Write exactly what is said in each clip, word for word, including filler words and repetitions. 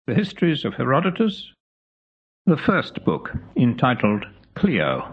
The Histories of Herodotus, the first book, entitled Clio.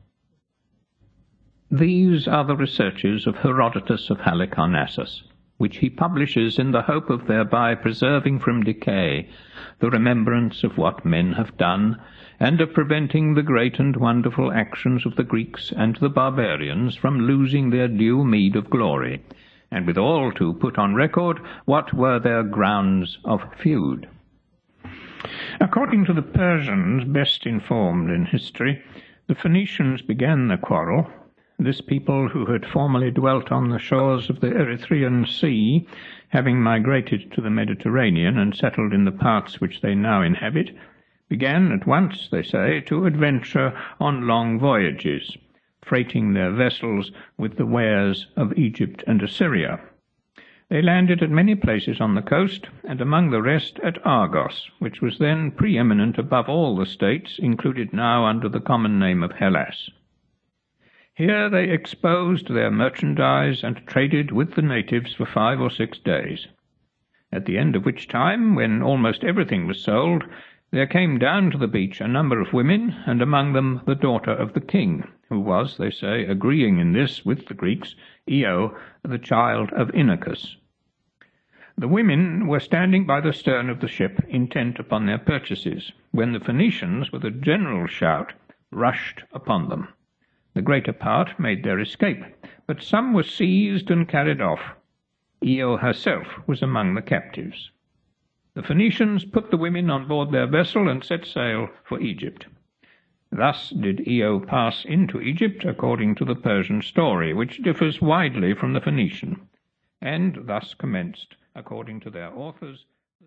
These are the researches of Herodotus of Halicarnassus, which he publishes in the hope of thereby preserving from decay the remembrance of what men have done, and of preventing the great and wonderful actions of the Greeks and the barbarians from losing their due meed of glory, and withal to put on record what were their grounds of feud. According to the Persians best informed in history, the Phoenicians began the quarrel. This people, who had formerly dwelt on the shores of the Erythraean Sea, having migrated to the Mediterranean and settled in the parts which they now inhabit, began at once, they say, to adventure on long voyages, freighting their vessels with the wares of Egypt and Assyria. They landed at many places on the coast, and among the rest at Argos, which was then preeminent above all the states included now under the common name of Hellas. Here they exposed their merchandise and traded with the natives for five or six days, at the end of which time, when almost everything was sold, there came down to the beach a number of women, and among them the daughter of the king, who was, they say, agreeing in this with the Greeks, Io, the child of Inachus. The women were standing by the stern of the ship, intent upon their purchases, when the Phoenicians, with a general shout, rushed upon them. The greater part made their escape, but some were seized and carried off. Io herself was among the captives. The Phoenicians put the women on board their vessel and set sail for Egypt. Thus did Io pass into Egypt, according to the Persian story, which differs widely from the Phoenician, and thus commenced, according to their authors,